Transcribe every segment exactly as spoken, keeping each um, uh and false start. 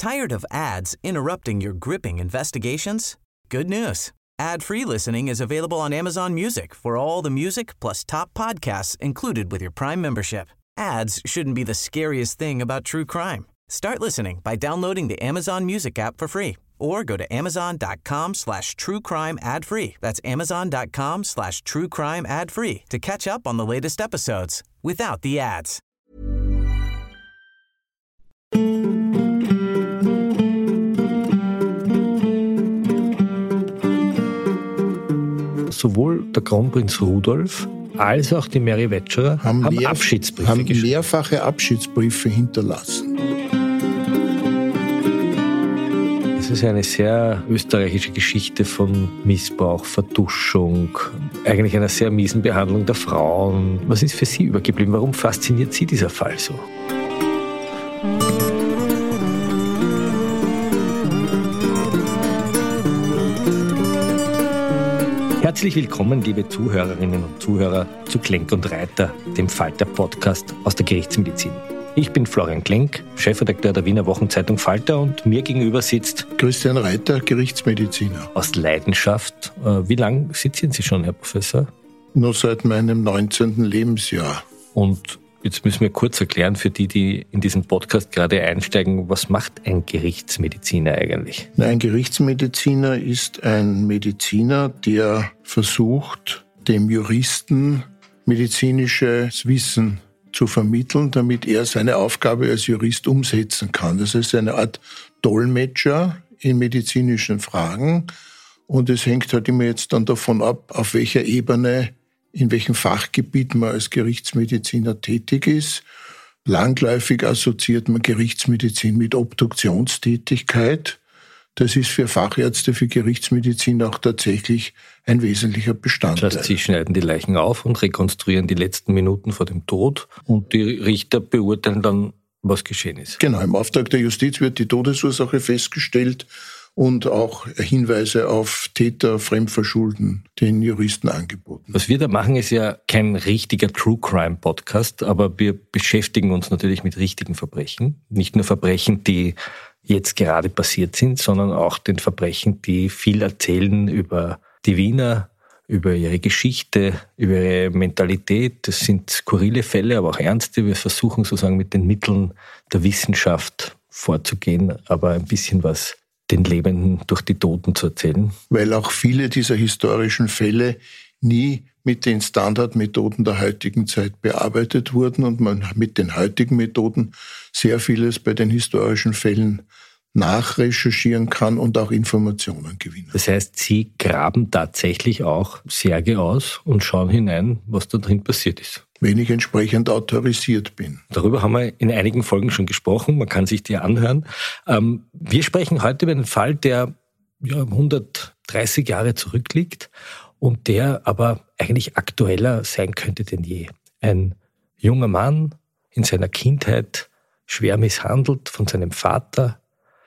Tired of ads interrupting your gripping investigations? Good news. Ad-free listening is available on Amazon Music for all the music plus top podcasts included with your Prime membership. Ads shouldn't be the scariest thing about true crime. Start listening by downloading the Amazon Music app for free or go to amazon.com slash true crime ad free. That's amazon.com slash true crime ad free to catch up on the latest episodes without the ads. Sowohl der Kronprinz Rudolf als auch die Mary Wetscherer haben, haben mehr, Abschiedsbriefe haben geschrieben. mehrfache Abschiedsbriefe hinterlassen. Es ist eine sehr österreichische Geschichte von Missbrauch, Verduschung, eigentlich einer sehr miesen Behandlung der Frauen. Was ist für Sie übergeblieben? Warum fasziniert Sie dieser Fall so? Herzlich willkommen, liebe Zuhörerinnen und Zuhörer, zu Klenk und Reiter, dem Falter-Podcast aus der Gerichtsmedizin. Ich bin Florian Klenk, Chefredakteur der Wiener Wochenzeitung Falter, und mir gegenüber sitzt Christian Reiter, Gerichtsmediziner. Aus Leidenschaft. Wie lange sitzen Sie schon, Herr Professor? Nur seit meinem neunzehnten Lebensjahr. Und jetzt müssen wir kurz erklären für die, die in diesen Podcast gerade einsteigen, was macht ein Gerichtsmediziner eigentlich? Ein Gerichtsmediziner ist ein Mediziner, der versucht, dem Juristen medizinisches Wissen zu vermitteln, damit er seine Aufgabe als Jurist umsetzen kann. Das ist eine Art Dolmetscher in medizinischen Fragen. Und es hängt halt immer jetzt dann davon ab, auf welcher Ebene, in welchem Fachgebiet man als Gerichtsmediziner tätig ist. Langläufig assoziiert man Gerichtsmedizin mit Obduktionstätigkeit. Das ist für Fachärzte, für Gerichtsmedizin auch tatsächlich ein wesentlicher Bestandteil. Das heißt, Sie schneiden die Leichen auf und rekonstruieren die letzten Minuten vor dem Tod, und die Richter beurteilen dann, was geschehen ist. Genau, im Auftrag der Justiz wird die Todesursache festgestellt und auch Hinweise auf Täter, Fremdverschulden den Juristen angeboten. Was wir da machen, ist ja kein richtiger True-Crime-Podcast, aber wir beschäftigen uns natürlich mit richtigen Verbrechen. Nicht nur Verbrechen, die jetzt gerade passiert sind, sondern auch den Verbrechen, die viel erzählen über die Wiener, über ihre Geschichte, über ihre Mentalität. Das sind skurrile Fälle, aber auch ernste. Wir versuchen sozusagen mit den Mitteln der Wissenschaft vorzugehen, aber ein bisschen was den Lebenden durch die Toten zu erzählen. Weil auch viele dieser historischen Fälle nie mit den Standardmethoden der heutigen Zeit bearbeitet wurden und man mit den heutigen Methoden sehr vieles bei den historischen Fällen nachrecherchieren kann und auch Informationen gewinnen. Das heißt, Sie graben tatsächlich auch Särge aus und schauen hinein, was da drin passiert ist. Wenn ich entsprechend autorisiert bin. Darüber haben wir in einigen Folgen schon gesprochen, man kann sich die anhören. Ähm, wir sprechen heute über einen Fall, der ja, hundertdreißig Jahre zurückliegt und der aber eigentlich aktueller sein könnte denn je. Ein junger Mann, in seiner Kindheit schwer misshandelt von seinem Vater,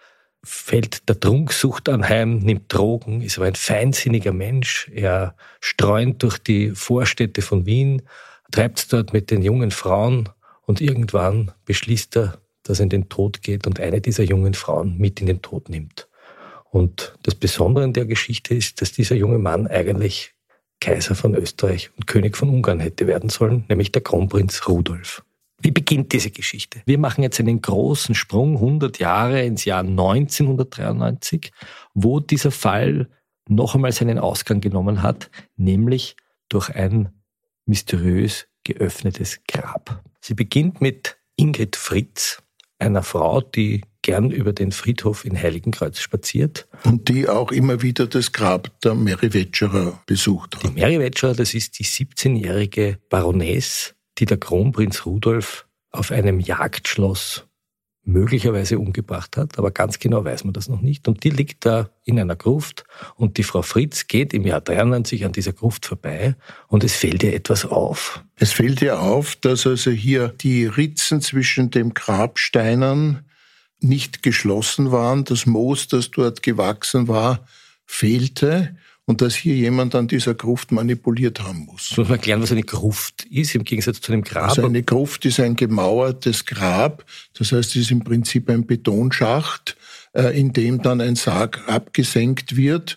fällt der Trunksucht anheim, nimmt Drogen, ist aber ein feinsinniger Mensch. Er streunt durch die Vorstädte von Wien, treibt es dort mit den jungen Frauen und irgendwann beschließt er, dass er in den Tod geht und eine dieser jungen Frauen mit in den Tod nimmt. Und das Besondere an der Geschichte ist, dass dieser junge Mann eigentlich Kaiser von Österreich und König von Ungarn hätte werden sollen, nämlich der Kronprinz Rudolf. Wie beginnt diese Geschichte? Wir machen jetzt einen großen Sprung, hundert Jahre ins Jahr neunzehnhundertdreiundneunzig, wo dieser Fall noch einmal seinen Ausgang genommen hat, nämlich durch ein mysteriös geöffnetes Grab. Sie beginnt mit Ingrid Fritz, einer Frau, die gern über den Friedhof in Heiligenkreuz spaziert. Und die auch immer wieder das Grab der Mary Wetscherer besucht hat. Die Mary Wetscherer, das ist die siebzehnjährige Baroness, die der Kronprinz Rudolf auf einem Jagdschloss möglicherweise umgebracht hat, aber ganz genau weiß man das noch nicht. Und die liegt da in einer Gruft und die Frau Fritz geht im Jahr dreiundneunzig an dieser Gruft vorbei und es fällt ihr etwas auf. Es fällt ihr auf, dass also hier die Ritzen zwischen den Grabsteinen nicht geschlossen waren, das Moos, das dort gewachsen war, fehlte und dass hier jemand an dieser Gruft manipuliert haben muss. Muss man erklären, was eine Gruft ist, im Gegensatz zu einem Grab? Also eine Gruft ist ein gemauertes Grab, das heißt, es ist im Prinzip ein Betonschacht, in dem dann ein Sarg abgesenkt wird.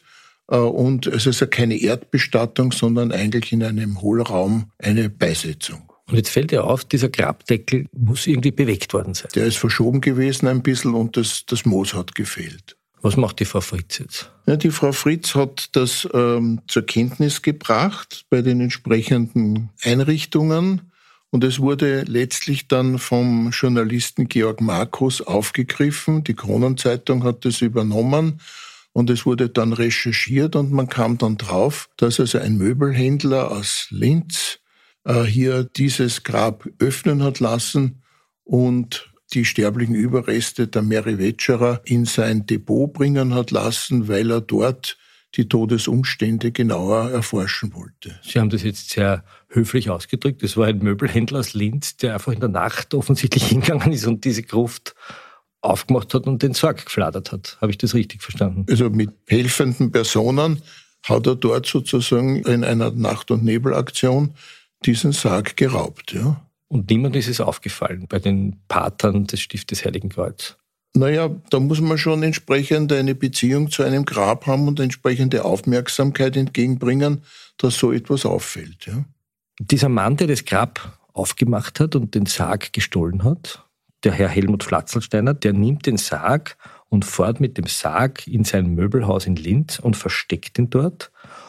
Und es ist ja keine Erdbestattung, sondern eigentlich in einem Hohlraum eine Beisetzung. Und jetzt fällt ja auf, dieser Grabdeckel muss irgendwie bewegt worden sein. Der ist verschoben gewesen ein bisschen und das, das Moos hat gefehlt. Was macht die Frau Fritz jetzt? Ja, die Frau Fritz hat das ähm, zur Kenntnis gebracht bei den entsprechenden Einrichtungen. Und es wurde letztlich dann vom Journalisten Georg Markus aufgegriffen. Die Kronenzeitung hat das übernommen und es wurde dann recherchiert und man kam dann drauf, dass also ein Möbelhändler aus Linz äh, hier dieses Grab öffnen hat lassen und die sterblichen Überreste der Mary Wetscherer in sein Depot bringen hat lassen, weil er dort die Todesumstände genauer erforschen wollte. Sie haben das jetzt sehr höflich ausgedrückt. Das war ein Möbelhändler aus Linz, der einfach in der Nacht offensichtlich hingegangen ist und diese Gruft aufgemacht hat und den Sarg gefladert hat. Habe ich das richtig verstanden? Also mit helfenden Personen hat er dort sozusagen in einer Nacht- und Nebelaktion diesen Sarg geraubt. Ja. Und niemand ist es aufgefallen bei den Patern des Stiftes Heiligen Kreuz? Naja, da muss man schon entsprechend eine Beziehung zu einem Grab haben und entsprechende Aufmerksamkeit entgegenbringen, dass so etwas auffällt. Ja. Dieser Mann, der das Grab aufgemacht hat und den Sarg gestohlen hat, der Herr Helmut Flatzelsteiner, der nimmt den Sarg und fährt mit dem Sarg in sein Möbelhaus in Linz und versteckt ihn dort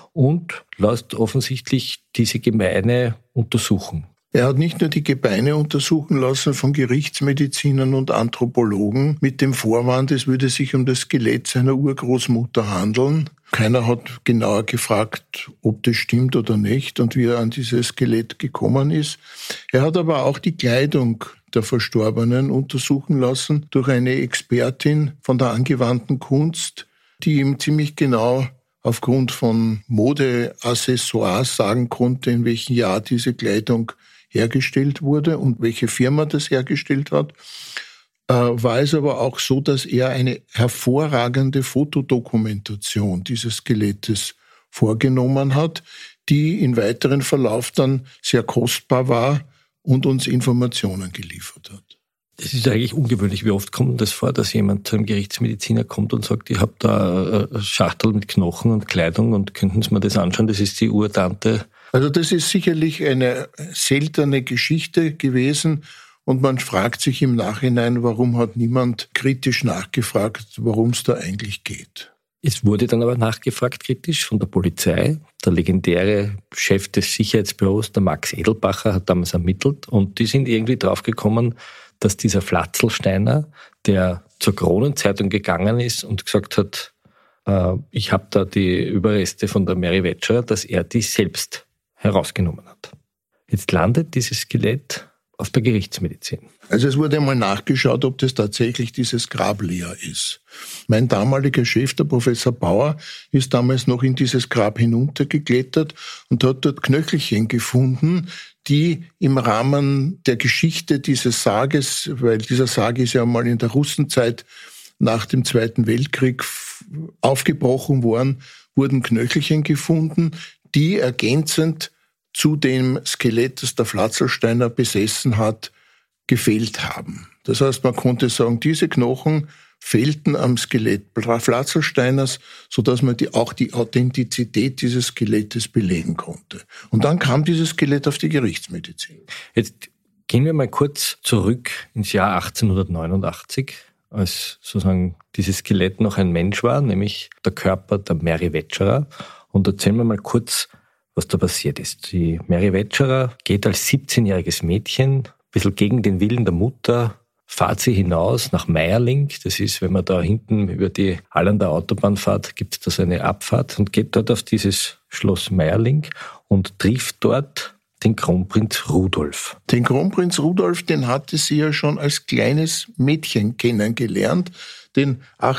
und lässt offensichtlich diese Gebeine untersuchen. Er hat nicht nur die Gebeine untersuchen lassen von Gerichtsmedizinern und Anthropologen mit dem Vorwand, es würde sich um das Skelett seiner Urgroßmutter handeln. Keiner hat genauer gefragt, ob das stimmt oder nicht und wie er an dieses Skelett gekommen ist. Er hat aber auch die Kleidung der Verstorbenen untersuchen lassen durch eine Expertin von der angewandten Kunst, die ihm ziemlich genau aufgrund von Modeaccessoires sagen konnte, in welchem Jahr diese Kleidung hergestellt wurde und welche Firma das hergestellt hat, äh, war es aber auch so, dass er eine hervorragende Fotodokumentation dieses Skelettes vorgenommen hat, die im weiteren Verlauf dann sehr kostbar war und uns Informationen geliefert hat. Das ist eigentlich ungewöhnlich. Wie oft kommt das vor, dass jemand zu einem Gerichtsmediziner kommt und sagt, ich habe da eine Schachtel mit Knochen und Kleidung und könnten Sie mir das anschauen, das ist die Urtante. Also das ist sicherlich eine seltene Geschichte gewesen und man fragt sich im Nachhinein, warum hat niemand kritisch nachgefragt, worum es da eigentlich geht. Es wurde dann aber nachgefragt kritisch von der Polizei. Der legendäre Chef des Sicherheitsbüros, der Max Edelbacher, hat damals ermittelt und die sind irgendwie draufgekommen, dass dieser Flatzelsteiner, der zur Kronenzeitung gegangen ist und gesagt hat, äh, ich habe da die Überreste von der Mary Wetscherer, dass er die selbst herausgenommen hat. Jetzt landet dieses Skelett auf der Gerichtsmedizin. Also es wurde einmal nachgeschaut, ob das tatsächlich dieses Grab leer ist. Mein damaliger Chef, der Professor Bauer, ist damals noch in dieses Grab hinuntergeklettert und hat dort Knöchelchen gefunden, die im Rahmen der Geschichte dieses Sarges, weil dieser Sarg ist ja mal in der Russenzeit nach dem Zweiten Weltkrieg aufgebrochen worden, wurden Knöchelchen gefunden, die ergänzend zu dem Skelett, das der Flatzelsteiner besessen hat, gefehlt haben. Das heißt, man konnte sagen, diese Knochen fehlten am Skelett Flatzelsteiners, sodass man die, auch die Authentizität dieses Skelettes belegen konnte. Und dann kam dieses Skelett auf die Gerichtsmedizin. Jetzt gehen wir mal kurz zurück ins Jahr achtzehnhundertneunundachtzig, als sozusagen dieses Skelett noch ein Mensch war, nämlich der Körper der Mary Wetscherer. Und erzählen wir mal kurz, was da passiert ist. Die Mary Wetscherer geht als siebzehnjähriges Mädchen, ein bisschen gegen den Willen der Mutter, fahrt sie hinaus nach Meierling. Das ist, wenn man da hinten über die Allander Autobahn fährt, gibt es da so eine Abfahrt und geht dort auf dieses Schloss Meierling und trifft dort den Kronprinz Rudolf. Den Kronprinz Rudolf, den hatte sie ja schon als kleines Mädchen kennengelernt, denn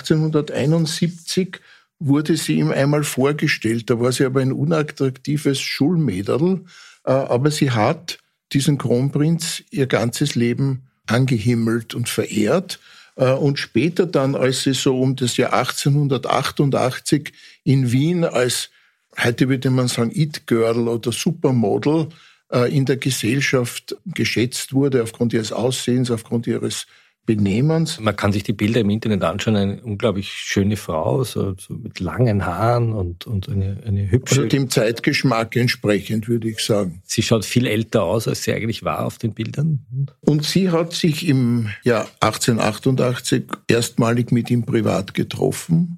achtzehnhunderteinundsiebzig wurde sie ihm einmal vorgestellt. Da war sie aber ein unattraktives Schulmäderl, aber sie hat diesen Kronprinz ihr ganzes Leben angehimmelt und verehrt. Und später dann, als sie so um das Jahr achtzehnhundertachtundachtzig in Wien als, heute würde man sagen, It-Girl oder Supermodel in der Gesellschaft geschätzt wurde, aufgrund ihres Aussehens, aufgrund ihres Benehmens. Man kann sich die Bilder im Internet anschauen, eine unglaublich schöne Frau, so, so mit langen Haaren und, und eine, eine hübsche... Also dem Zeitgeschmack entsprechend, würde ich sagen. Sie schaut viel älter aus, als sie eigentlich war auf den Bildern. Und sie hat sich im Jahr achtzehnhundertachtundachtzig erstmalig mit ihm privat getroffen.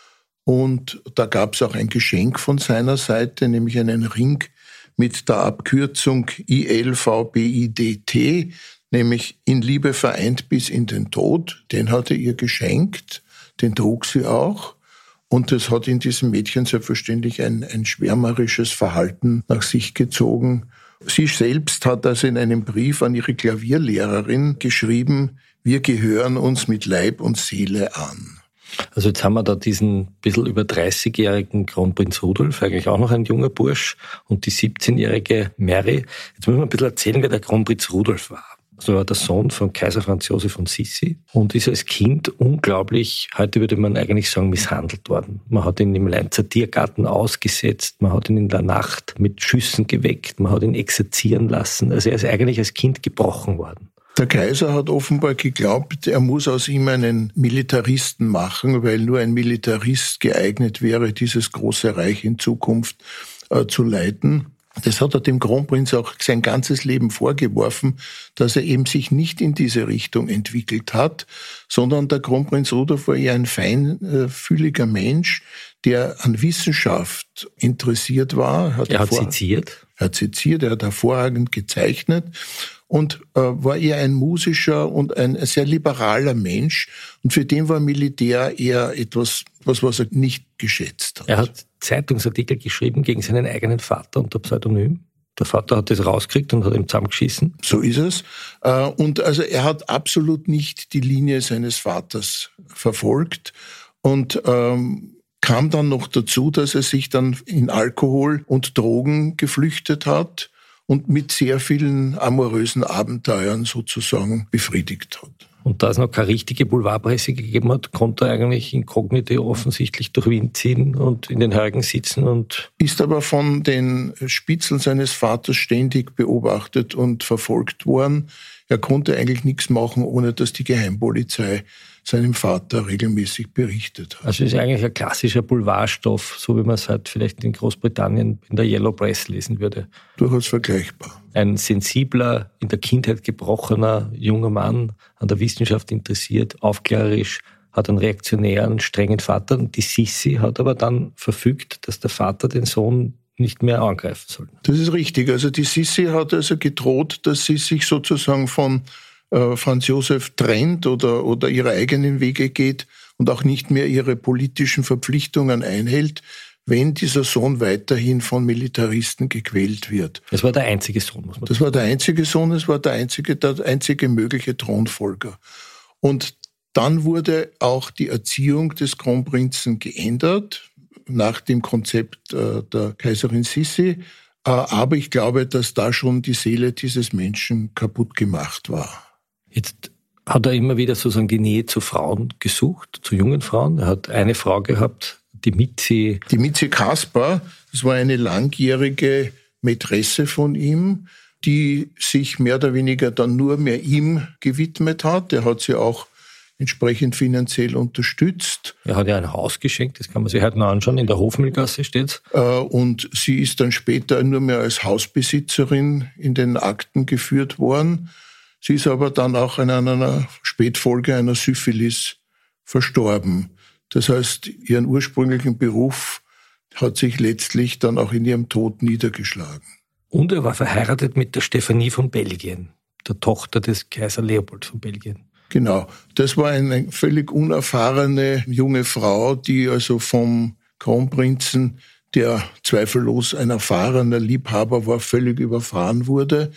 Und da gab es auch ein Geschenk von seiner Seite, nämlich einen Ring mit der Abkürzung I L V B I D T, nämlich in Liebe vereint bis in den Tod. Den hat er ihr geschenkt, den trug sie auch. Und das hat in diesem Mädchen selbstverständlich ein, ein schwärmerisches Verhalten nach sich gezogen. Sie selbst hat also in einem Brief an ihre Klavierlehrerin geschrieben, wir gehören uns mit Leib und Seele an. Also jetzt haben wir da diesen bisschen über dreißigjährigen Kronprinz Rudolf, eigentlich auch noch ein junger Bursch, und die siebzehnjährige Mary. Jetzt müssen wir ein bisschen erzählen, wer der Kronprinz Rudolf war. Also er war der Sohn von Kaiser Franz Josef von Sissi und ist als Kind unglaublich, heute würde man eigentlich sagen, misshandelt worden. Man hat ihn im Leinzer Tiergarten ausgesetzt, man hat ihn in der Nacht mit Schüssen geweckt, man hat ihn exerzieren lassen. Also er ist eigentlich als Kind gebrochen worden. Der Kaiser hat offenbar geglaubt, er muss aus ihm einen Militaristen machen, weil nur ein Militarist geeignet wäre, dieses große Reich in Zukunft äh, zu leiten. Das hat er dem Kronprinz auch sein ganzes Leben vorgeworfen, dass er eben sich nicht in diese Richtung entwickelt hat, sondern der Kronprinz Rudolf war eher ein feinfühliger Mensch, der an Wissenschaft interessiert war. Hat er hat seziert. Er hat seziert, er hat hervorragend gezeichnet und äh, war eher ein musischer und ein sehr liberaler Mensch. Und für den war Militär eher etwas, was, was er nicht geschätzt hat. Er hat Zeitungsartikel geschrieben gegen seinen eigenen Vater unter Pseudonym. Der Vater hat das rausgekriegt und hat ihm zusammengeschissen. So ist es. Und also er hat absolut nicht die Linie seines Vaters verfolgt und ähm, kam dann noch dazu, dass er sich dann in Alkohol und Drogen geflüchtet hat und mit sehr vielen amorösen Abenteuern sozusagen befriedigt hat. Und da es noch keine richtige Boulevardpresse gegeben hat, konnte er eigentlich inkognito offensichtlich durch Wien ziehen und in den Hörgen sitzen. Und ist aber von den Spitzeln seines Vaters ständig beobachtet und verfolgt worden. Er konnte eigentlich nichts machen, ohne dass die Geheimpolizei seinem Vater regelmäßig berichtet hat. Also es ist eigentlich ein klassischer Boulevardstoff, so wie man es halt vielleicht in Großbritannien in der Yellow Press lesen würde. Durchaus vergleichbar. Ein sensibler, in der Kindheit gebrochener junger Mann, an der Wissenschaft interessiert, aufklärerisch, hat einen reaktionären, strengen Vater. Und die Sissi hat aber dann verfügt, dass der Vater den Sohn nicht mehr angreifen soll. Das ist richtig. Also die Sissi hat also gedroht, dass sie sich sozusagen von äh, Franz Josef trennt oder, oder ihre eigenen Wege geht und auch nicht mehr ihre politischen Verpflichtungen einhält, wenn dieser Sohn weiterhin von Militaristen gequält wird. Das war der einzige Sohn, muss man sagen. Das war der einzige Sohn, es war der einzige, der einzige mögliche Thronfolger. Und dann wurde auch die Erziehung des Kronprinzen geändert, nach dem Konzept äh, der Kaiserin Sissi. Äh, aber ich glaube, dass da schon die Seele dieses Menschen kaputt gemacht war. Jetzt hat er immer wieder sozusagen die Nähe zu Frauen gesucht, zu jungen Frauen. Er hat eine Frau gehabt, die Mitzi. Die Mitzi Kaspar, das war eine langjährige Mätresse von ihm, die sich mehr oder weniger dann nur mehr ihm gewidmet hat. Er hat sie auch entsprechend finanziell unterstützt. Er hat ja ein Haus geschenkt, das kann man sich heute noch anschauen, in der Hofmühlgasse steht's. Und sie ist dann später nur mehr als Hausbesitzerin in den Akten geführt worden. Sie ist aber dann auch in einer Spätfolge einer Syphilis verstorben. Das heißt, ihren ursprünglichen Beruf hat sich letztlich dann auch in ihrem Tod niedergeschlagen. Und er war verheiratet mit der Stephanie von Belgien, der Tochter des Kaiser Leopold von Belgien. Genau, das war eine völlig unerfahrene junge Frau, die also vom Kronprinzen, der zweifellos ein erfahrener Liebhaber war, völlig überfahren wurde.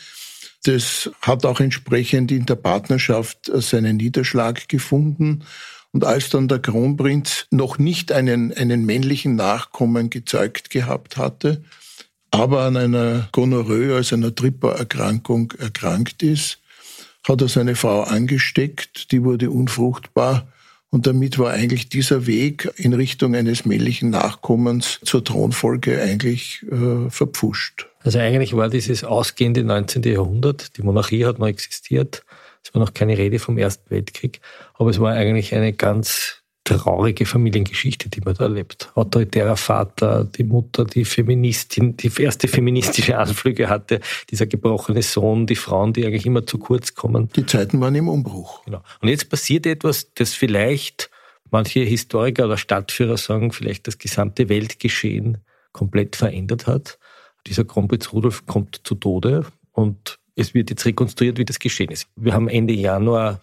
Das hat auch entsprechend in der Partnerschaft seinen Niederschlag gefunden. Und als dann der Kronprinz noch nicht einen, einen männlichen Nachkommen gezeugt gehabt hatte, aber an einer Gonorrhoe, also einer Trippererkrankung, erkrankt ist, hat er seine Frau angesteckt, die wurde unfruchtbar und damit war eigentlich dieser Weg in Richtung eines männlichen Nachkommens zur Thronfolge eigentlich äh, verpfuscht. Also eigentlich war dieses ausgehende neunzehnten Jahrhundert, die Monarchie hat noch existiert, Es war noch keine Rede vom Ersten Weltkrieg, aber es war eigentlich eine ganz traurige Familiengeschichte, die man da erlebt. Autoritärer Vater, die Mutter, die Feministin, die erste feministische Anflüge hatte, dieser gebrochene Sohn, die Frauen, die eigentlich immer zu kurz kommen. Die Zeiten waren im Umbruch. Genau. Und jetzt passiert etwas, das vielleicht manche Historiker oder Stadtführer sagen, vielleicht das gesamte Weltgeschehen komplett verändert hat. Dieser Kronprinz Rudolf kommt zu Tode und es wird jetzt rekonstruiert, wie das geschehen ist. Wir haben Ende Januar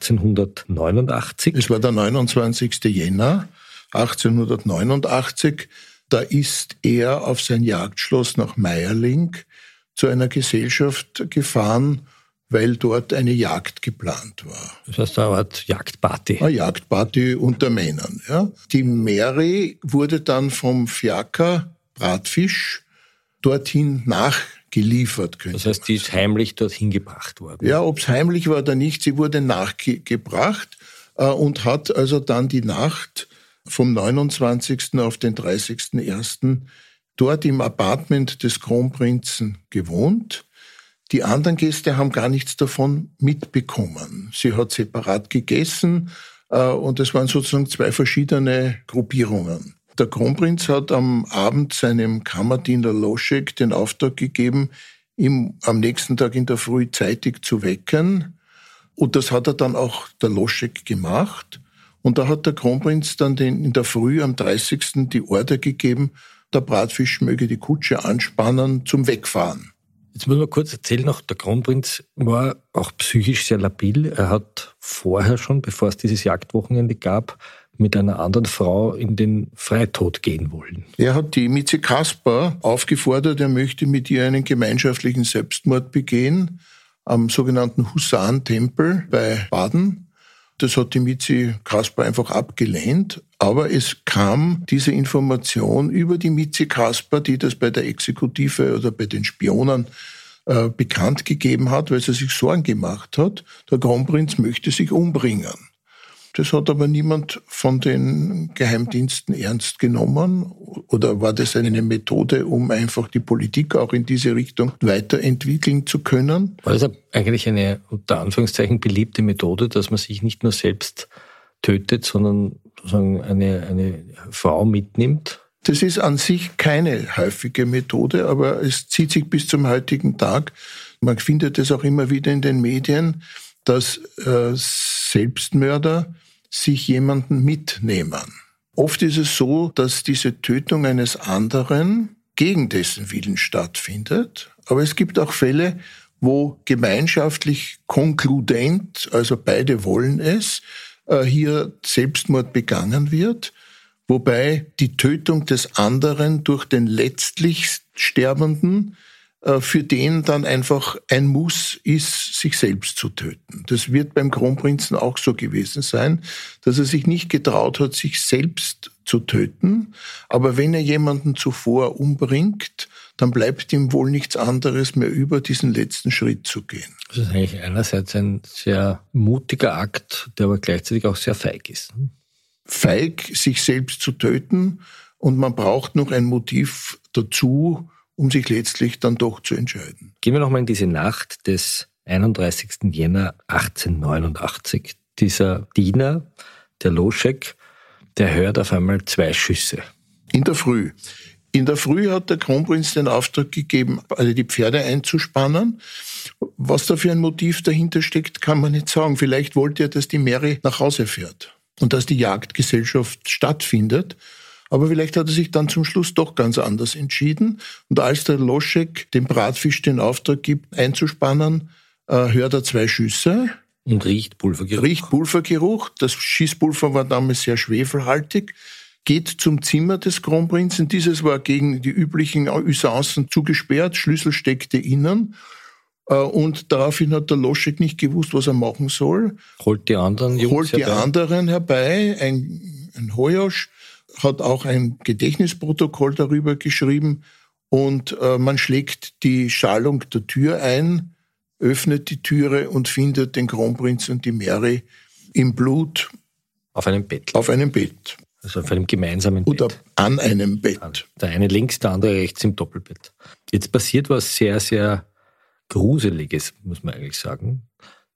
achtzehnhundertneunundachtzig. Es war der neunundzwanzigsten Jänner achtzehnhundertneunundachtzig. Da ist er auf sein Jagdschloss nach Meierling zu einer Gesellschaft gefahren, weil dort eine Jagd geplant war. Das heißt, eine Art Jagdparty. Eine Jagdparty unter Männern. Ja. Die Mary wurde dann vom Fiaker Bratfisch dorthin nachgeliefert. Das heißt, die ist heimlich dorthin gebracht worden. Ja, ob es heimlich war oder nicht, sie wurde nachgebracht äh, und hat also dann die Nacht vom neunundzwanzigsten auf den dreißigsten ersten dort im Apartment des Kronprinzen gewohnt. Die anderen Gäste haben gar nichts davon mitbekommen. Sie hat separat gegessen äh, und es waren sozusagen zwei verschiedene Gruppierungen. Der Kronprinz hat am Abend seinem Kammerdiener Loschek den Auftrag gegeben, ihn am nächsten Tag in der Früh zeitig zu wecken. Und das hat er dann auch der Loschek gemacht. Und da hat der Kronprinz dann den, in der Früh am dreißigsten die Order gegeben, der Bratfisch möge die Kutsche anspannen zum Wegfahren. Jetzt muss man kurz erzählen noch, der Kronprinz war auch psychisch sehr labil. Er hat vorher schon, bevor es dieses Jagdwochenende gab, mit einer anderen Frau in den Freitod gehen wollen. Er hat die Mitzi Kasper aufgefordert, er möchte mit ihr einen gemeinschaftlichen Selbstmord begehen am sogenannten Husaren-Tempel bei Baden. Das hat die Mitzi Kasper einfach abgelehnt. Aber es kam diese Information über die Mitzi Kasper, die das bei der Exekutive oder bei den Spionen äh, bekannt gegeben hat, weil sie sich Sorgen gemacht hat, der Kronprinz möchte sich umbringen. Das hat aber niemand von den Geheimdiensten ernst genommen. Oder war das eine Methode, um einfach die Politik auch in diese Richtung weiterentwickeln zu können? War das eigentlich eine, unter Anführungszeichen, beliebte Methode, dass man sich nicht nur selbst tötet, sondern sozusagen eine, eine Frau mitnimmt? Das ist an sich keine häufige Methode, aber es zieht sich bis zum heutigen Tag. Man findet es auch immer wieder in den Medien, dass äh, Selbstmörder sich jemanden mitnehmen. Oft ist es so, dass diese Tötung eines anderen gegen dessen Willen stattfindet. Aber es gibt auch Fälle, wo gemeinschaftlich konkludent, also beide wollen es, äh, hier Selbstmord begangen wird, wobei die Tötung des anderen durch den letztlich Sterbenden für den dann einfach ein Muss ist, sich selbst zu töten. Das wird beim Kronprinzen auch so gewesen sein, dass er sich nicht getraut hat, sich selbst zu töten. Aber wenn er jemanden zuvor umbringt, dann bleibt ihm wohl nichts anderes mehr über, diesen letzten Schritt zu gehen. Das ist eigentlich einerseits ein sehr mutiger Akt, der aber gleichzeitig auch sehr feig ist. Feig, sich selbst zu töten, und man braucht noch ein Motiv dazu, um sich letztlich dann doch zu entscheiden. Gehen wir nochmal in diese Nacht des einunddreißigsten Jänner achtzehnhundertneunundachtzig. Dieser Diener, der Loschek, der hört auf einmal zwei Schüsse. In der Früh. In der Früh hat der Kronprinz den Auftrag gegeben, alle die Pferde einzuspannen. Was da für ein Motiv dahinter steckt, kann man nicht sagen. Vielleicht wollte er, dass die Mary nach Hause fährt und dass die Jagdgesellschaft stattfindet. Aber vielleicht hat er sich dann zum Schluss doch ganz anders entschieden. Und als der Loschek dem Bratfisch den Auftrag gibt, einzuspannen, äh, hört er zwei Schüsse. Und riecht Pulvergeruch. Riecht Pulvergeruch. Das Schießpulver war damals sehr schwefelhaltig. Geht zum Zimmer des Kronprinzen. Dieses war gegen die üblichen Usancen zugesperrt. Schlüssel steckte innen. Äh, und daraufhin hat der Loschek nicht gewusst, was er machen soll. Holt die anderen Jungs Holt die herbei. anderen herbei. Ein, ein Hojosch hat auch ein Gedächtnisprotokoll darüber geschrieben, und äh, man schlägt die Schalung der Tür ein, öffnet die Türe und findet den Kronprinz und die Mary im Blut Auf einem Bett. auf einem Bett. Also auf einem gemeinsamen Oder Bett. an einem Bett. Der eine links, der andere rechts im Doppelbett. Jetzt passiert was sehr, sehr Gruseliges, muss man eigentlich sagen.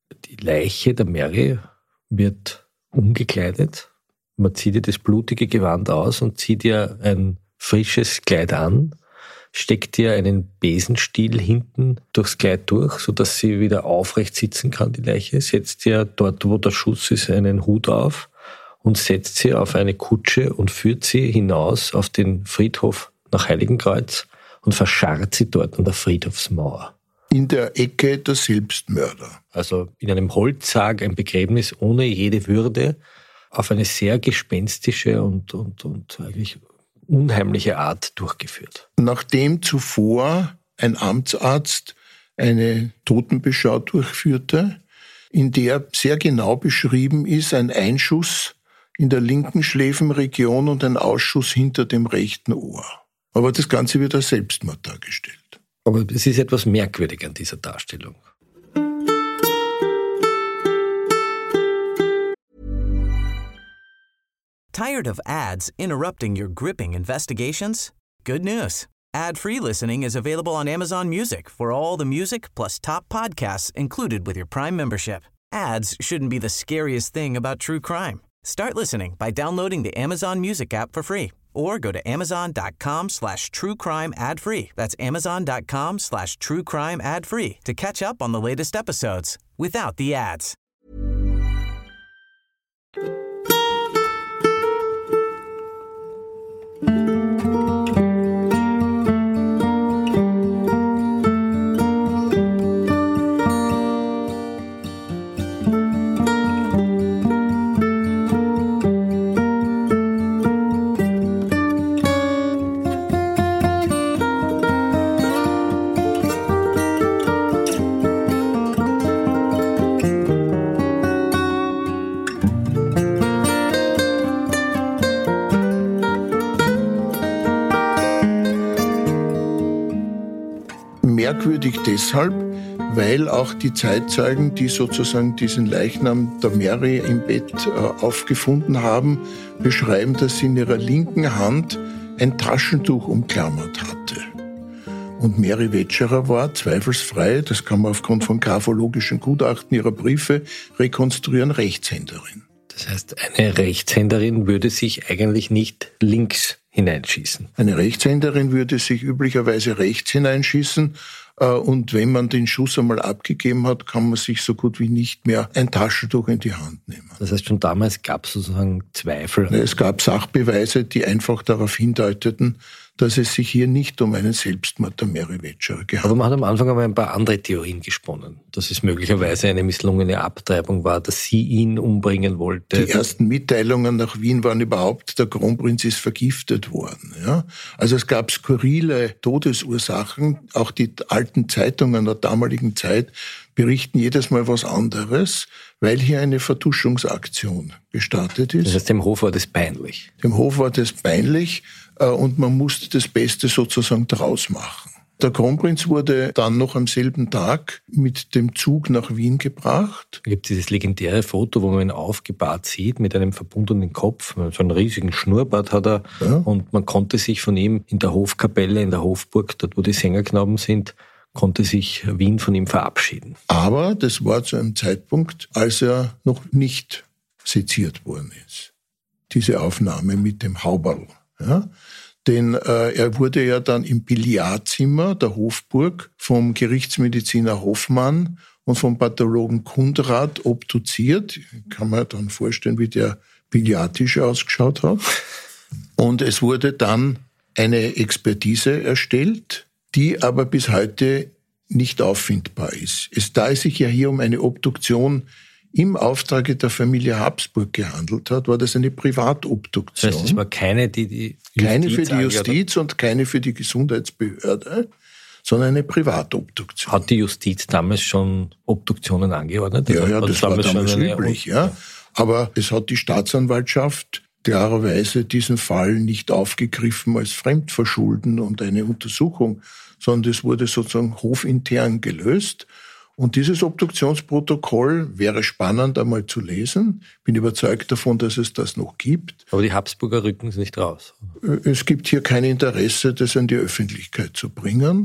Die Leiche der Mary wird umgekleidet. Man zieht ihr das blutige Gewand aus und zieht ihr ein frisches Kleid an, steckt ihr einen Besenstiel hinten durchs Kleid durch, sodass sie wieder aufrecht sitzen kann, die Leiche, setzt ihr dort, wo der Schuss ist, einen Hut auf und setzt sie auf eine Kutsche und führt sie hinaus auf den Friedhof nach Heiligenkreuz und verscharrt sie dort an der Friedhofsmauer. In der Ecke der Selbstmörder. Also in einem Holzsarg ein Begräbnis ohne jede Würde, auf eine sehr gespenstische und, und, und eigentlich unheimliche Art durchgeführt. Nachdem zuvor ein Amtsarzt eine Totenbeschau durchführte, in der sehr genau beschrieben ist, ein Einschuss in der linken Schläfenregion und ein Ausschuss hinter dem rechten Ohr. Aber das Ganze wird als Selbstmord dargestellt. Aber es ist etwas merkwürdig an dieser Darstellung. Tired of ads interrupting your gripping investigations? Good news. Ad-free listening is available on Amazon Music for all the music plus top podcasts included with your Prime membership. Ads shouldn't be the scariest thing about true crime. Start listening by downloading the Amazon Music app for free or go to amazon.com slash true crime ad free. That's amazon.com slash true crime ad free to catch up on the latest episodes without the ads. Merkwürdig deshalb, weil auch die Zeitzeugen, die sozusagen diesen Leichnam der Mary im Bett äh, aufgefunden haben, beschreiben, dass sie in ihrer linken Hand ein Taschentuch umklammert hatte. Und Mary Wetscherer war zweifelsfrei, das kann man aufgrund von graphologischen Gutachten ihrer Briefe rekonstruieren, Rechtshänderin. Das heißt, eine Rechtshänderin würde sich eigentlich nicht links hineinschießen. Eine Rechtshänderin würde sich üblicherweise rechts hineinschießen. Und wenn man den Schuss einmal abgegeben hat, kann man sich so gut wie nicht mehr ein Taschentuch in die Hand nehmen. Das heißt, schon damals gab es sozusagen Zweifel. Es gab Sachbeweise, die einfach darauf hindeuteten, dass es sich hier nicht um einen Selbstmord der Mary Wetscherer gehandelt hat. Aber man hat am Anfang einmal ein paar andere Theorien gesponnen, dass es möglicherweise eine misslungene Abtreibung war, dass sie ihn umbringen wollte. Die ersten Mitteilungen nach Wien waren überhaupt, der Kronprinz ist vergiftet worden. Ja? Also es gab skurrile Todesursachen. Auch die alten Zeitungen der damaligen Zeit berichten jedes Mal was anderes, weil hier eine Vertuschungsaktion gestartet ist. Das heißt, dem Hof war das peinlich. Dem Hof war das peinlich und man musste das Beste sozusagen draus machen. Der Kronprinz wurde dann noch am selben Tag mit dem Zug nach Wien gebracht. Es gibt dieses legendäre Foto, wo man ihn aufgebahrt sieht mit einem verbundenen Kopf. So einen riesigen Schnurrbart hat er. Ja. Und man konnte sich von ihm in der Hofkapelle, in der Hofburg, dort wo die Sängerknaben sind, konnte sich Wien von ihm verabschieden. Aber das war zu einem Zeitpunkt, als er noch nicht seziert worden ist. Diese Aufnahme mit dem Hauberl. Ja? Denn äh, er wurde ja dann im Billardzimmer der Hofburg vom Gerichtsmediziner Hoffmann und vom Pathologen Kundrat obduziert. Kann man dann vorstellen, wie der Billardtisch ausgeschaut hat. Und es wurde dann eine Expertise erstellt, die aber bis heute nicht auffindbar ist. Es, da es sich ja hier um eine Obduktion im Auftrage der Familie Habsburg gehandelt hat, war das eine Privatobduktion. Das heißt, es war keine, die die Justiz Keine für die Justiz und keine für die Gesundheitsbehörde, sondern eine Privatobduktion. Hat die Justiz damals schon Obduktionen angeordnet? Ja, ja, das, das war damals, damals schon üblich, ja. Aber es hat die Staatsanwaltschaft klarerweise diesen Fall nicht aufgegriffen als Fremdverschulden und eine Untersuchung, sondern es wurde sozusagen hofintern gelöst. Und dieses Obduktionsprotokoll wäre spannend einmal zu lesen. Bin überzeugt davon, dass es das noch gibt. Aber die Habsburger rücken es nicht raus. Es gibt hier kein Interesse, das an die Öffentlichkeit zu bringen.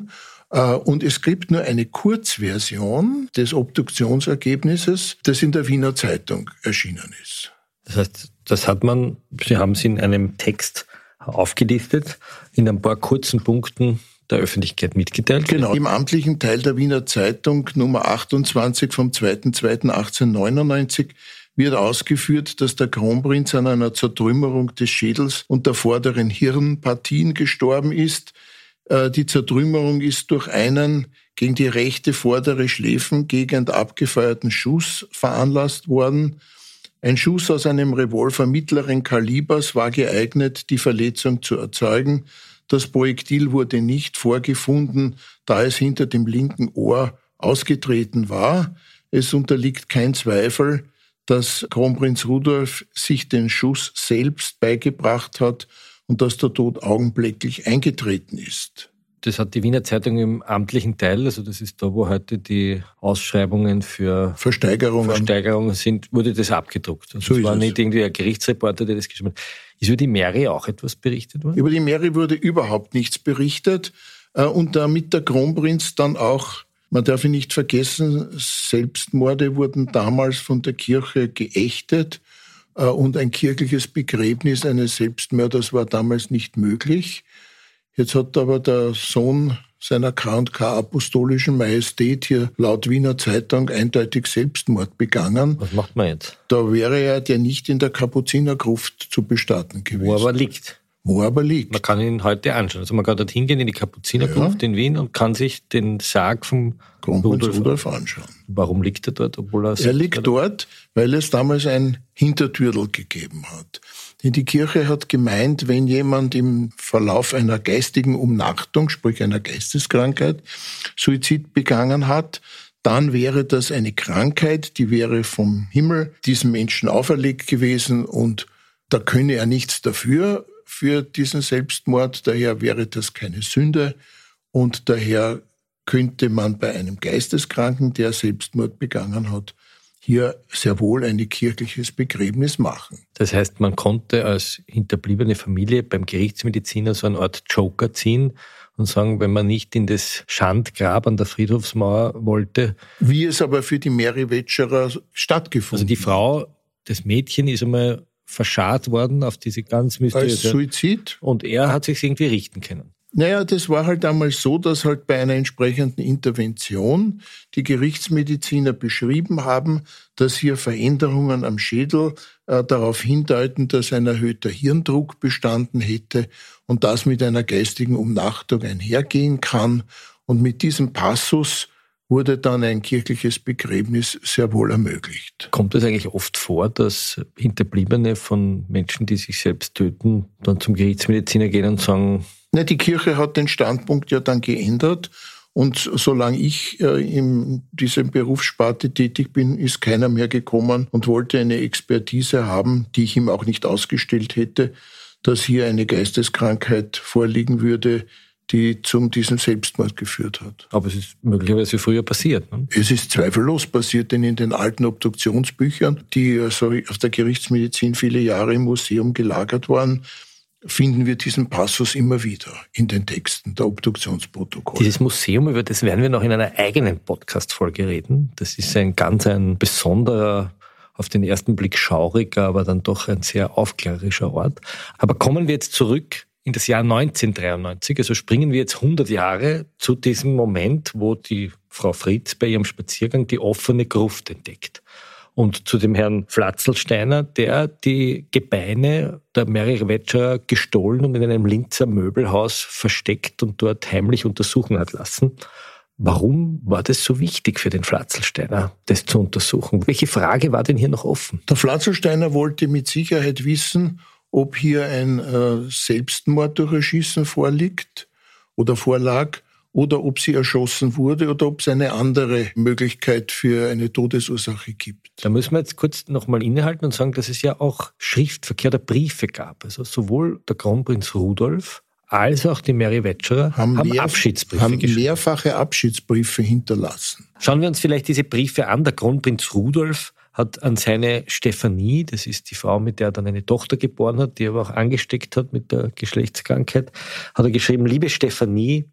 Und es gibt nur eine Kurzversion des Obduktionsergebnisses, das in der Wiener Zeitung erschienen ist. Das heißt, das hat man, Sie haben es in einem Text aufgelistet, in ein paar kurzen Punkten der Öffentlichkeit mitgeteilt. Genau, im amtlichen Teil der Wiener Zeitung Nummer achtundzwanzig vom zweiter zweiter achtzehnhundertneunundneunzig wird ausgeführt, dass der Kronprinz an einer Zertrümmerung des Schädels und der vorderen Hirnpartien gestorben ist. Die Zertrümmerung ist durch einen gegen die rechte vordere Schläfengegend abgefeuerten Schuss veranlasst worden. Ein Schuss aus einem Revolver mittleren Kalibers war geeignet, die Verletzung zu erzeugen. Das Projektil wurde nicht vorgefunden, da es hinter dem linken Ohr ausgetreten war. Es unterliegt kein Zweifel, dass Kronprinz Rudolf sich den Schuss selbst beigebracht hat und dass der Tod augenblicklich eingetreten ist. Das hat die Wiener Zeitung im amtlichen Teil, also das ist da, wo heute die Ausschreibungen für Versteigerungen, Versteigerungen sind, wurde das abgedruckt. Also so es war es nicht irgendwie ein Gerichtsreporter, der das geschrieben hat. Ist über die Mary auch etwas berichtet worden? Über die Mary wurde überhaupt nichts berichtet und damit der Kronprinz dann auch, man darf ihn nicht vergessen, Selbstmorde wurden damals von der Kirche geächtet und ein kirchliches Begräbnis eines Selbstmörders war damals nicht möglich. Jetzt hat aber der Sohn seiner K und K apostolischen Majestät hier laut Wiener Zeitung eindeutig Selbstmord begangen. Was macht man jetzt? Da wäre er der nicht in der Kapuzinergruft zu bestatten gewesen. Wo aber liegt. Wo aber liegt. Man kann ihn heute anschauen. Also man kann dort hingehen in die Kapuzinergruft ja. in Wien und kann sich den Sarg vom Kronprinz Rudolf, Rudolf anschauen. Warum liegt er dort? Obwohl er er liegt dort, weil es damals ein Hintertürtel gegeben hat. Denn die Kirche hat gemeint, wenn jemand im Verlauf einer geistigen Umnachtung, sprich einer Geisteskrankheit, Suizid begangen hat, dann wäre das eine Krankheit, die wäre vom Himmel diesem Menschen auferlegt gewesen und da könne er nichts dafür, für diesen Selbstmord. Daher wäre das keine Sünde und daher könnte man bei einem Geisteskranken, der Selbstmord begangen hat, hier sehr wohl ein kirchliches Begräbnis machen. Das heißt, man konnte als hinterbliebene Familie beim Gerichtsmediziner so eine Art Joker ziehen und sagen, wenn man nicht in das Schandgrab an der Friedhofsmauer wollte. Wie es aber für die Mary Wetscherer stattgefunden hat. Also die Frau, das Mädchen ist einmal verscharrt worden auf diese ganz mysteriöse... Als Suizid. Und er hat sich irgendwie richten können. Naja, das war halt damals so, dass halt bei einer entsprechenden Intervention die Gerichtsmediziner beschrieben haben, dass hier Veränderungen am Schädel äh, darauf hindeuten, dass ein erhöhter Hirndruck bestanden hätte und das mit einer geistigen Umnachtung einhergehen kann. Und mit diesem Passus wurde dann ein kirchliches Begräbnis sehr wohl ermöglicht. Kommt es eigentlich oft vor, dass Hinterbliebene von Menschen, die sich selbst töten, dann zum Gerichtsmediziner gehen und sagen... Na, die Kirche hat den Standpunkt ja dann geändert und solange ich äh, in dieser Berufssparte tätig bin, ist keiner mehr gekommen und wollte eine Expertise haben, die ich ihm auch nicht ausgestellt hätte, dass hier eine Geisteskrankheit vorliegen würde, die zum diesem Selbstmord geführt hat. Aber es ist möglicherweise früher passiert, ne? Es ist zweifellos passiert, denn in den alten Obduktionsbüchern, die also auf der Gerichtsmedizin viele Jahre im Museum gelagert waren, finden wir diesen Passus immer wieder in den Texten der Obduktionsprotokolle. Dieses Museum, über das werden wir noch in einer eigenen Podcast-Folge reden. Das ist ein ganz ein besonderer, auf den ersten Blick schauriger, aber dann doch ein sehr aufklärerischer Ort. Aber kommen wir jetzt zurück in das Jahr neunzehnhundertdreiundneunzig, also springen wir jetzt hundert Jahre zu diesem Moment, wo die Frau Fritz bei ihrem Spaziergang die offene Gruft entdeckt. Und zu dem Herrn Flatzelsteiner, der die Gebeine der Mary Wetscherer gestohlen und in einem Linzer Möbelhaus versteckt und dort heimlich untersuchen hat lassen. Warum war das so wichtig für den Flatzelsteiner, das zu untersuchen? Welche Frage war denn hier noch offen? Der Flatzelsteiner wollte mit Sicherheit wissen, ob hier ein äh, Selbstmord durch Erschießen vorliegt oder vorlag, oder ob sie erschossen wurde oder ob es eine andere Möglichkeit für eine Todesursache gibt. Da müssen wir jetzt kurz nochmal innehalten und sagen, dass es ja auch Schriftverkehr oder Briefe gab. Also sowohl der Kronprinz Rudolf als auch die Mary Wetscherer haben, haben mehr, Abschiedsbriefe haben geschrieben. mehrfache Abschiedsbriefe hinterlassen. Schauen wir uns vielleicht diese Briefe an. Der Kronprinz Rudolf hat an seine Stephanie, das ist die Frau, mit der er dann eine Tochter geboren hat, die er aber auch angesteckt hat mit der Geschlechtskrankheit, hat er geschrieben: Liebe Stephanie,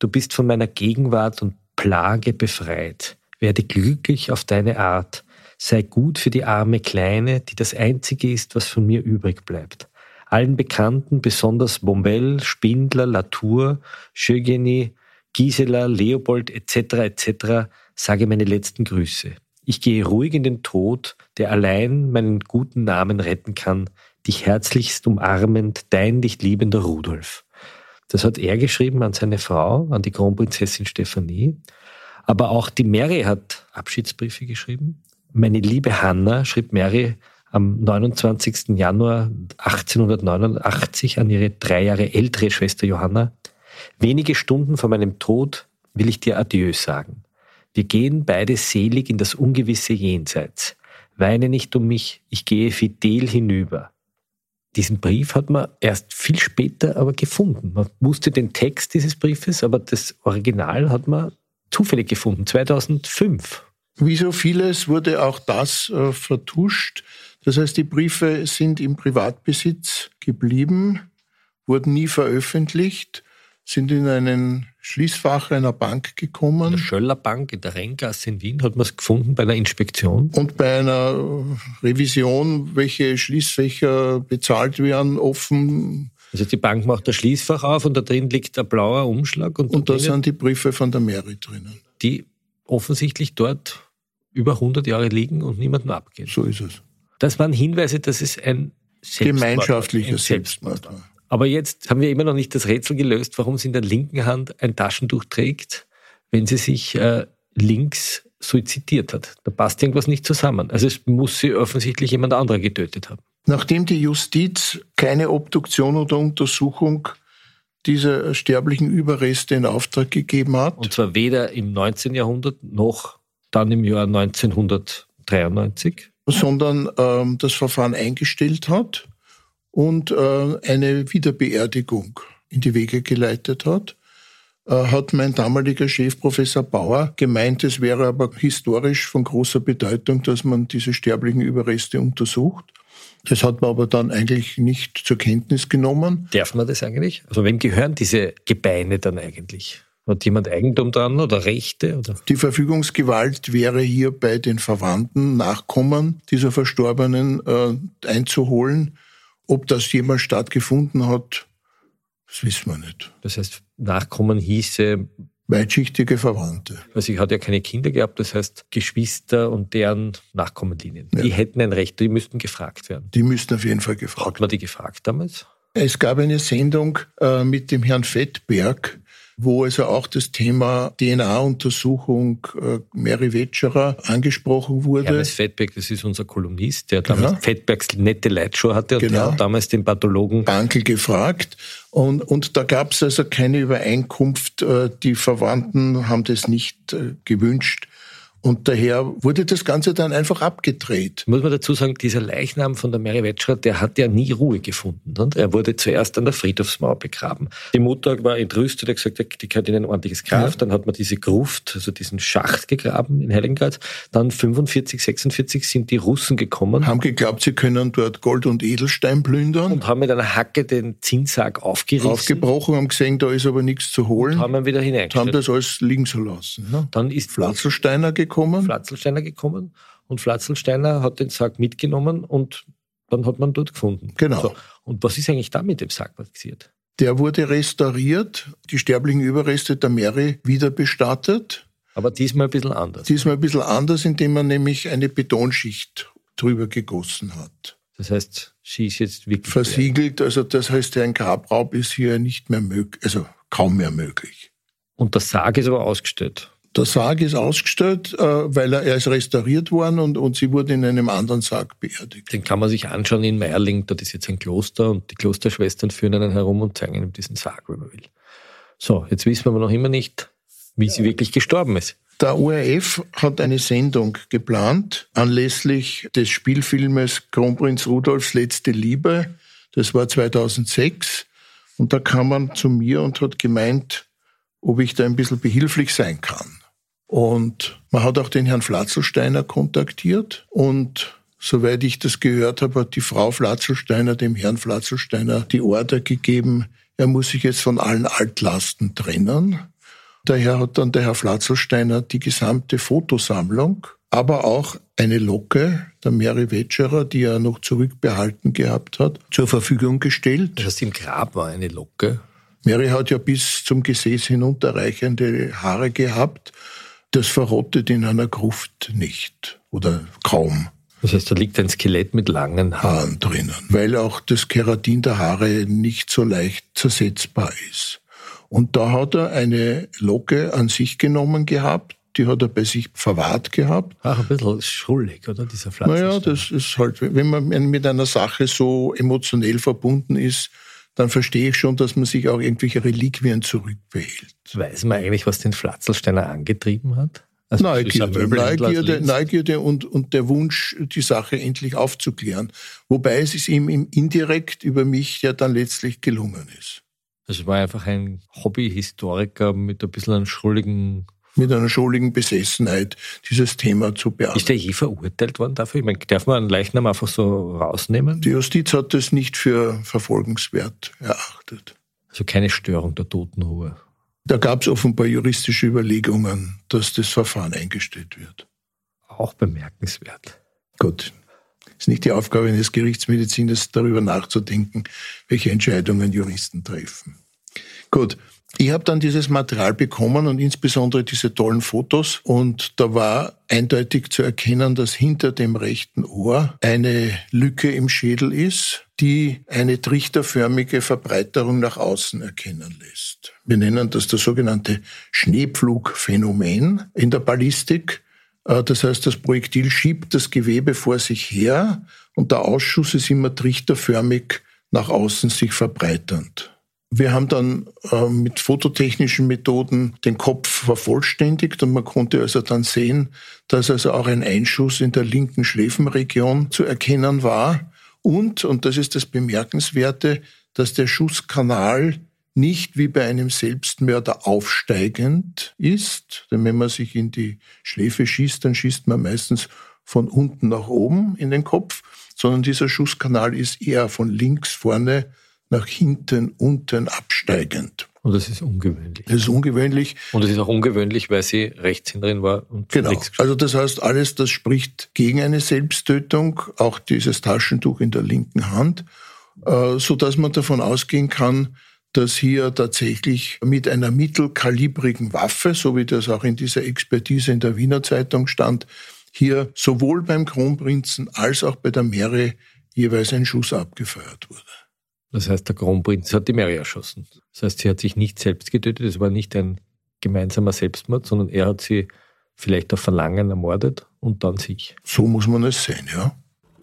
du bist von meiner Gegenwart und Plage befreit. Werde glücklich auf deine Art. Sei gut für die arme Kleine, die das Einzige ist, was von mir übrig bleibt. Allen Bekannten, besonders Bombell, Spindler, Latour, Schögeni, Gisela, Leopold et cetera et cetera sage meine letzten Grüße. Ich gehe ruhig in den Tod, der allein meinen guten Namen retten kann, dich herzlichst umarmend, dein dich liebender Rudolf. Das hat er geschrieben an seine Frau, an die Kronprinzessin Stephanie. Aber auch die Mary hat Abschiedsbriefe geschrieben. Meine liebe Hanna, schrieb Mary am neunundzwanzigsten Januar achtzehnhundertneunundachtzig an ihre drei Jahre ältere Schwester Johanna. Wenige Stunden vor meinem Tod will ich dir Adieu sagen. Wir gehen beide selig in das ungewisse Jenseits. Weine nicht um mich, ich gehe fidel hinüber. Diesen Brief hat man erst viel später aber gefunden. Man wusste den Text dieses Briefes, aber das Original hat man zufällig gefunden, zweitausendfünf. Wie so vieles wurde auch das äh, vertuscht. Das heißt, die Briefe sind im Privatbesitz geblieben, wurden nie veröffentlicht, sind in einen Schließfach einer Bank gekommen. In der Schöller Bank in der Rheingasse in Wien hat man es gefunden bei einer Inspektion. Und bei einer Revision, welche Schließfächer bezahlt werden, offen. Also die Bank macht das Schließfach auf und da drin liegt ein blauer Umschlag. Und, und da sind die Briefe von der Mary drinnen. Die offensichtlich dort über hundert Jahre liegen und niemandem abgehen. So ist es. Das waren Hinweise, dass es ein Selbstmord gemeinschaftlicher ein Selbstmord war. Aber jetzt haben wir immer noch nicht das Rätsel gelöst, warum sie in der linken Hand ein Taschentuch trägt, wenn sie sich äh, links suizidiert hat. Da passt irgendwas nicht zusammen. Also es muss sie offensichtlich jemand anderer getötet haben. Nachdem die Justiz keine Obduktion oder Untersuchung dieser sterblichen Überreste in Auftrag gegeben hat. Und zwar weder im neunzehnten Jahrhundert noch dann im Jahr neunzehnhundertdreiundneunzig. Sondern ähm, das Verfahren eingestellt hat und äh, eine Wiederbeerdigung in die Wege geleitet hat, äh, hat mein damaliger Chef, Professor Bauer, gemeint, es wäre aber historisch von großer Bedeutung, dass man diese sterblichen Überreste untersucht. Das hat man aber dann eigentlich nicht zur Kenntnis genommen. Darf man das eigentlich? Also wem gehören diese Gebeine dann eigentlich? Hat jemand Eigentum dran oder Rechte? Oder? Die Verfügungsgewalt wäre hier bei den Verwandten, Nachkommen dieser Verstorbenen äh, einzuholen. Ob das jemals stattgefunden hat, das wissen wir nicht. Das heißt, Nachkommen hieße... Weitschichtige Verwandte. Also ich hatte ja keine Kinder gehabt, das heißt Geschwister und deren Nachkommenlinien. Ja. Die hätten ein Recht, die müssten gefragt werden. Die müssten auf jeden Fall gefragt werden. Hat man die gefragt damals? Es gab eine Sendung äh, mit dem Herrn Fettberg, wo also auch das Thema D N A-Untersuchung äh, Mary Wetscherer angesprochen wurde. Hermes Fettberg, das ist unser Kolumnist, der damals genau. Fettbergs nette Lightshow hatte und genau. der hat damals den Pathologen Bankel gefragt. Und, und da gab es also keine Übereinkunft. Äh, die Verwandten haben das nicht äh, gewünscht. Und daher wurde das Ganze dann einfach abgedreht. Muss man dazu sagen, dieser Leichnam von der Mary Wetscherer, der hat ja nie Ruhe gefunden. Und er wurde zuerst an der Friedhofsmauer begraben. Die Mutter war entrüstet, hat gesagt, die gehört in ein ordentliches Grab. Ja. Dann hat man diese Gruft, also diesen Schacht gegraben in Heiligenkreuz. Dann fünfundvierzig, sechsundvierzig sind die Russen gekommen. Haben geglaubt, sie können dort Gold und Edelstein plündern. Und haben mit einer Hacke den Zinssarg aufgerissen. Aufgebrochen, haben gesehen, da ist aber nichts zu holen. Und haben ihn wieder hineingestellt. Haben das alles liegen so lassen. Ne? Dann ist Flatzelsteiner gekommen. Flatzelsteiner gekommen und Flatzelsteiner hat den Sack mitgenommen und dann hat man dort gefunden. Genau. So. Und was ist eigentlich da mit dem Sack passiert? Der wurde restauriert, die sterblichen Überreste der Mary wieder bestattet. Aber diesmal ein bisschen anders. Diesmal ein bisschen anders, indem man nämlich eine Betonschicht drüber gegossen hat. Das heißt, sie ist jetzt wirklich... Versiegelt, also das heißt, ein Grabraub ist hier nicht mehr möglich, also kaum mehr möglich. Und der Sarg ist aber ausgestellt. Der Sarg ist ausgestellt, weil er, er ist restauriert worden und, und sie wurde in einem anderen Sarg beerdigt. Den kann man sich anschauen in Meierling, dort ist jetzt ein Kloster und die Klosterschwestern führen einen herum und zeigen ihm diesen Sarg, wenn man will. So, jetzt wissen wir aber noch immer nicht, wie sie wirklich gestorben ist. Der O R F hat eine Sendung geplant, anlässlich des Spielfilmes Kronprinz Rudolfs letzte Liebe. Das war zweitausendsechs. Und da kam man zu mir und hat gemeint, ob ich da ein bisschen behilflich sein kann. Und man hat auch den Herrn Flatzelsteiner kontaktiert und soweit ich das gehört habe, hat die Frau Flatzelsteiner dem Herrn Flatzelsteiner die Order gegeben, er muss sich jetzt von allen Altlasten trennen Daher hat dann der Herr Flatzelsteiner die gesamte Fotosammlung, aber auch eine Locke der Mary Wetscherer, die er noch zurückbehalten gehabt hat, zur Verfügung gestellt. Das heißt, im Grab war eine Locke? Mary hat ja bis zum Gesäß hinunterreichende Haare gehabt. Das verrottet in einer Gruft nicht oder kaum. Das heißt, da liegt ein Skelett mit langen Haaren. Haaren drinnen, weil auch das Keratin der Haare nicht so leicht zersetzbar ist. Und da hat er eine Locke an sich genommen gehabt, die hat er bei sich verwahrt gehabt. Ach, ein bisschen schuldig, oder, dieser Pflanzenstein? Naja, das ist halt, wenn man mit einer Sache so emotionell verbunden ist, dann verstehe ich schon, dass man sich auch irgendwelche Reliquien zurückbehält. Weiß man eigentlich, was den Flatzelsteiner angetrieben hat? Also Neugierde, Neugierde, Neugierde und, und der Wunsch, die Sache endlich aufzuklären. Wobei es ist ihm indirekt über mich ja dann letztlich gelungen ist. Also war einfach ein Hobbyhistoriker mit ein bisschen einem schrulligen... mit einer schuldigen Besessenheit, dieses Thema zu bearbeiten. Ist der je verurteilt worden dafür? Ich meine, darf man einen Leichnam einfach so rausnehmen? Die Justiz hat das nicht für verfolgenswert erachtet. Also keine Störung der Totenruhe? Da gab es offenbar juristische Überlegungen, dass das Verfahren eingestellt wird. Auch bemerkenswert. Gut. Es ist nicht die Aufgabe eines Gerichtsmediziners, darüber nachzudenken, welche Entscheidungen Juristen treffen. Gut. Ich habe dann dieses Material bekommen und insbesondere diese tollen Fotos. Und da war eindeutig zu erkennen, dass hinter dem rechten Ohr eine Lücke im Schädel ist, die eine trichterförmige Verbreiterung nach außen erkennen lässt. Wir nennen das das sogenannte Schneepflugphänomen in der Ballistik. Das heißt, das Projektil schiebt das Gewebe vor sich her und der Ausschuss ist immer trichterförmig nach außen sich verbreiternd. Wir haben dann äh, mit fototechnischen Methoden den Kopf vervollständigt und man konnte also dann sehen, dass also auch ein Einschuss in der linken Schläfenregion zu erkennen war. Und, und das ist das Bemerkenswerte, dass der Schusskanal nicht wie bei einem Selbstmörder aufsteigend ist. Denn wenn man sich in die Schläfe schießt, dann schießt man meistens von unten nach oben in den Kopf, sondern dieser Schusskanal ist eher von links vorne nach hinten, unten absteigend. Und das ist ungewöhnlich. Das ist ungewöhnlich. Und es ist auch ungewöhnlich, weil sie Rechtshänderin war. Und genau. Also das heißt, alles, das spricht gegen eine Selbsttötung, auch dieses Taschentuch in der linken Hand, äh, so dass man davon ausgehen kann, dass hier tatsächlich mit einer mittelkalibrigen Waffe, so wie das auch in dieser Expertise in der Wiener Zeitung stand, hier sowohl beim Kronprinzen als auch bei der Mary jeweils ein Schuss abgefeuert wurde. Das heißt, der Kronprinz hat die Mary erschossen. Das heißt, sie hat sich nicht selbst getötet. Es war nicht ein gemeinsamer Selbstmord, sondern er hat sie vielleicht auf Verlangen ermordet und dann sich. So muss man es sehen, ja.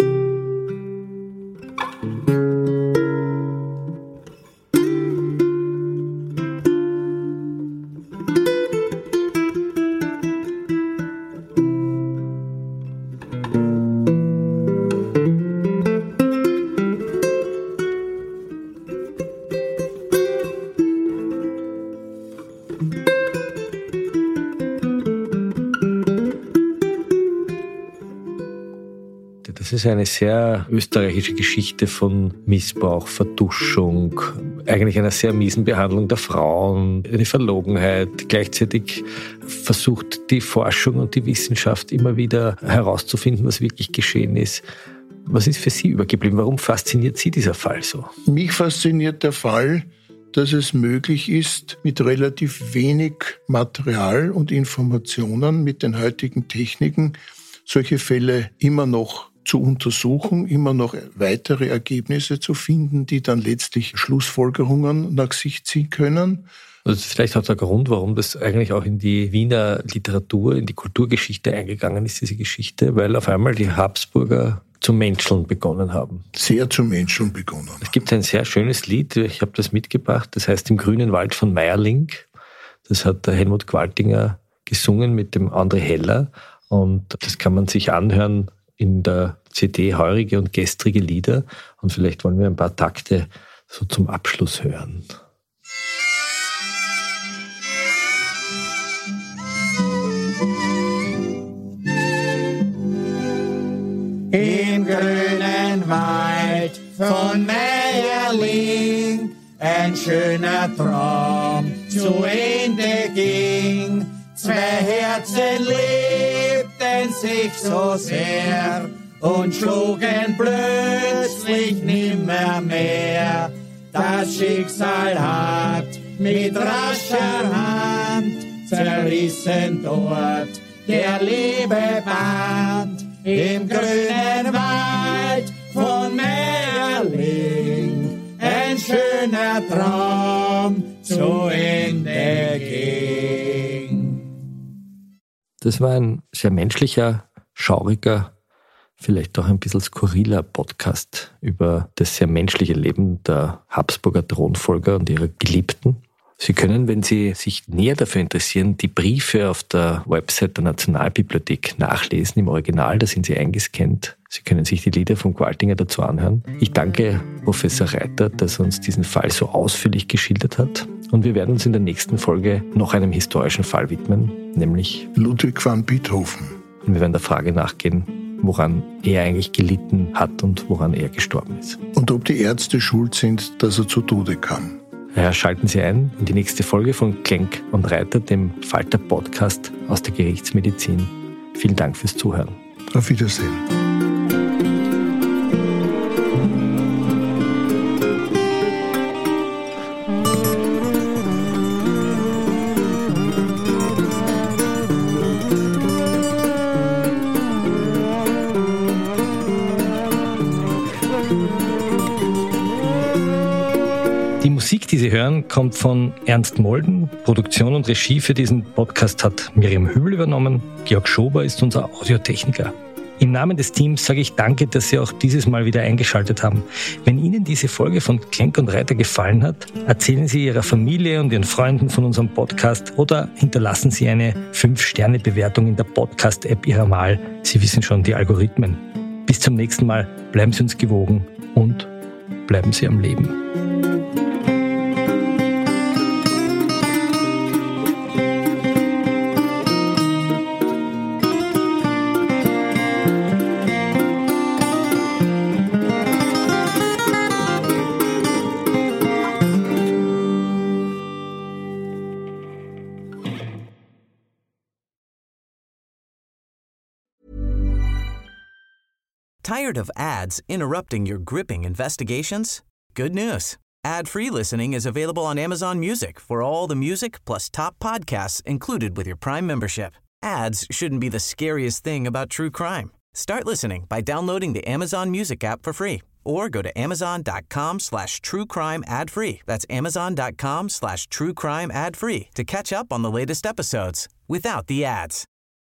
Das ist eine sehr österreichische Geschichte von Missbrauch, Vertuschung, eigentlich einer sehr miesen Behandlung der Frauen, eine Verlogenheit. Gleichzeitig versucht die Forschung und die Wissenschaft immer wieder herauszufinden, was wirklich geschehen ist. Was ist für Sie übergeblieben? Warum fasziniert Sie dieser Fall so? Mich fasziniert der Fall, dass es möglich ist, mit relativ wenig Material und Informationen, mit den heutigen Techniken, solche Fälle immer noch zu untersuchen, immer noch weitere Ergebnisse zu finden, die dann letztlich Schlussfolgerungen nach sich ziehen können. Das ist vielleicht auch der Grund, warum das eigentlich auch in die Wiener Literatur, in die Kulturgeschichte eingegangen ist, diese Geschichte, weil auf einmal die Habsburger zu menscheln begonnen haben. Sehr zu menscheln begonnen. Es gibt ein sehr schönes Lied, ich habe das mitgebracht, das heißt Im grünen Wald von Meierling. Das hat der Helmut Qualtinger gesungen mit dem André Heller und das kann man sich anhören in der C D Heurige und gestrige Lieder und vielleicht wollen wir ein paar Takte so zum Abschluss hören. Im grünen Wald von Meierling, ein schöner Traum zu Ende ging. Zwei Herzen liebten sich so sehr und schlugen plötzlich nimmer mehr. Das Schicksal hat mit rascher Hand zerrissen dort der liebe Band im grünen Wald von Merling. Ein schöner Traum zu Ende ging. Das war ein sehr menschlicher, schauriger, vielleicht auch ein bisschen skurriler Podcast über das sehr menschliche Leben der Habsburger Thronfolger und ihrer Geliebten. Sie können, wenn Sie sich näher dafür interessieren, die Briefe auf der Website der Nationalbibliothek nachlesen im Original, da sind sie eingescannt. Sie können sich die Lieder von Gwaltinger dazu anhören. Ich danke Professor Reiter, dass er uns diesen Fall so ausführlich geschildert hat. Und wir werden uns in der nächsten Folge noch einem historischen Fall widmen, nämlich Ludwig van Biethoven. Und wir werden der Frage nachgehen, woran er eigentlich gelitten hat und woran er gestorben ist. Und ob die Ärzte schuld sind, dass er zu Tode kam. Ja, schalten Sie ein in die nächste Folge von Klenk und Reiter, dem Falter-Podcast aus der Gerichtsmedizin. Vielen Dank fürs Zuhören. Auf Wiedersehen. Die Musik, die Sie hören, kommt von Ernst Molden. Produktion und Regie für diesen Podcast hat Miriam Hübel übernommen. Georg Schober ist unser Audiotechniker. Im Namen des Teams sage ich danke, dass Sie auch dieses Mal wieder eingeschaltet haben. Wenn Ihnen diese Folge von Klenk und Reiter gefallen hat, erzählen Sie Ihrer Familie und Ihren Freunden von unserem Podcast oder hinterlassen Sie eine fünf Sterne Bewertung in der Podcast-App Ihrer Wahl. Sie wissen schon, die Algorithmen. Bis zum nächsten Mal. Bleiben Sie uns gewogen und bleiben Sie am Leben. Tired of ads interrupting your gripping investigations? Good news. Ad-free listening is available on Amazon Music for all the music plus top podcasts included with your Prime membership. Ads shouldn't be the scariest thing about true crime. Start listening by downloading the Amazon Music app for free or go to amazon.com slash true crime ad free. That's amazon.com slash true crime ad free to catch up on the latest episodes without the ads.